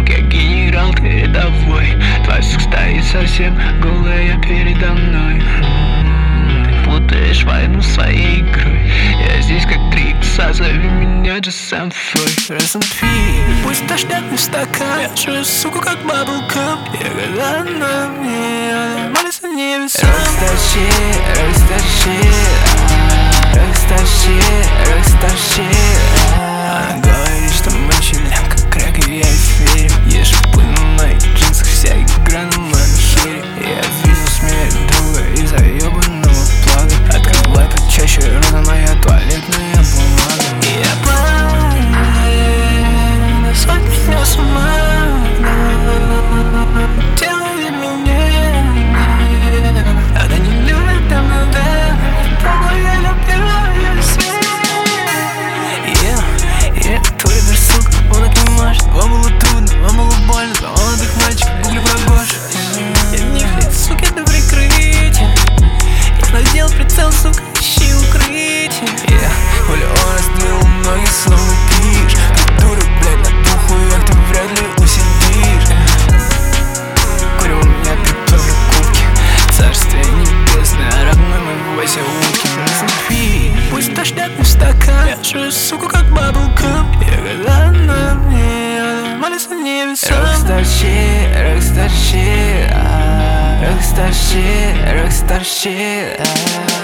как я генерал, ты рядовой. Твой секс стоит совсем голая передо мной. Ты путаешь войну своей игрой. Я здесь как 3 икса, зови меня just some Фрой. Раз and пи, пусть дождят мне в стакан. Я жую суку как баблкам. Я когда на мне, она молится невесом. Рокстарши, рокстарши, рокстарши, рокстарши. Она говорит, что мы чилим, как крэк, и я ей верю. Ешь пыль на моих джинсах, вся игра на моем хере. Я видел смерть друга из-за ебаного плага. Открывай почаще, рода моя туалетная бумага. И я плаваю, сводит меня с ума. Делай меня, она не любит, там надо. Я люблю свет. Твой выбор, сука, он так не может. Вам было трудно, вам было больно. Два молодых мальчика, гугли про Гошу. Я в них лиц, сука, это прикрытие. Я надел прицел, сука, ищи укрытие. Миллион раздвинул ноги, словно пишь. Ты дура, блядь, на туху, як ты вряд ли усидишь. Курю у меня припёрли кубки. Царствие небесное, родной мой Вася Уткин. Пи, пусть дождят мне в стакан. Я жую суку как баблкам. Я когда на мне, она молится невесом. Рокстарши, рокстарши, рокстарши, рокстарши.